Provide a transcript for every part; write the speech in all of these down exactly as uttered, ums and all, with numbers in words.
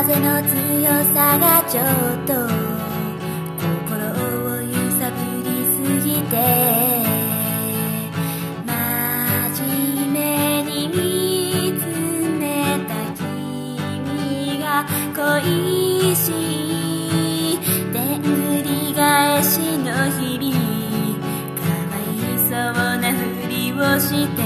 風の強さがちょっと心を揺さぶりすぎて、真面目に見つめた君が恋しいでんぐり返しの日々、かわいそうなふりをして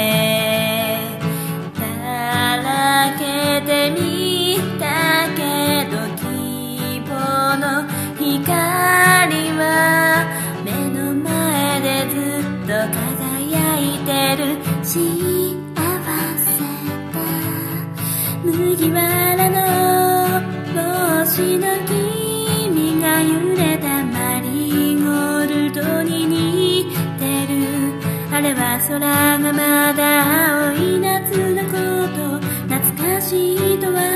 だらけてみたけど、希望の光は目の前でずっと輝いてる。幸せだ麦わらの帽子の君が揺れたマリーゴールドに似てる。あれは空がまだ青い夏のこと、懐かしいとは